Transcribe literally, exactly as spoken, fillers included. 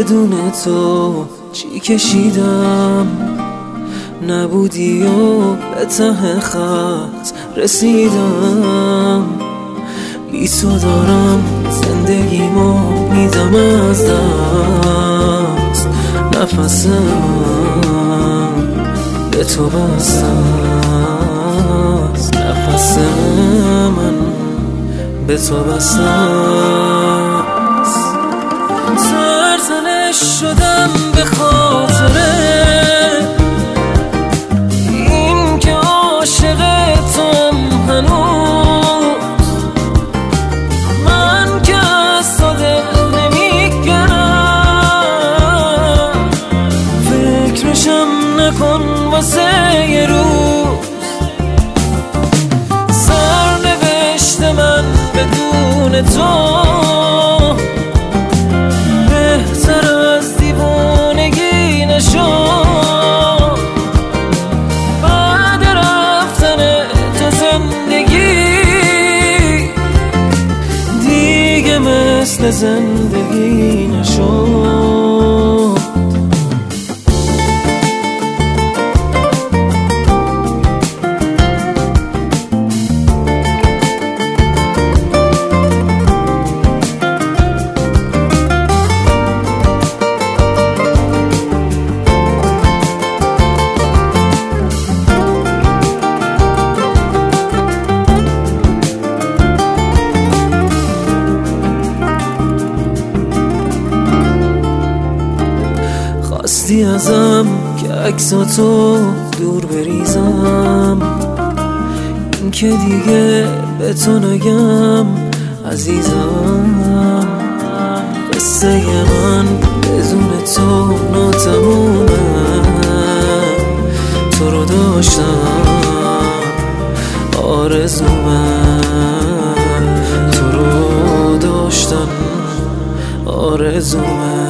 بدون تو چی کشیدم، نبودی و به ته خط رسیدم. بی تو دارم زندگیمو میدم از دست، نفسم به تو بستم، نفس من به تو بستم. سرزنش شدم به خاطر این که عاشق توام هنوز، من که از تو دل نمیگرم، فکرشم نکن واسه یه روز. سرنوشت من بدون تو بهتر از دیوانگی نشد. بعد رفتن تو زندگی دیگه مثل زندگی نشد. خواستی ازم که عکساتو دور بریزم، این که دیگه به تو نگم عزیزم. قصه من بدون تو ناتمومه، تو رو داشتم آرزومه، تو رو داشتم آرزومه.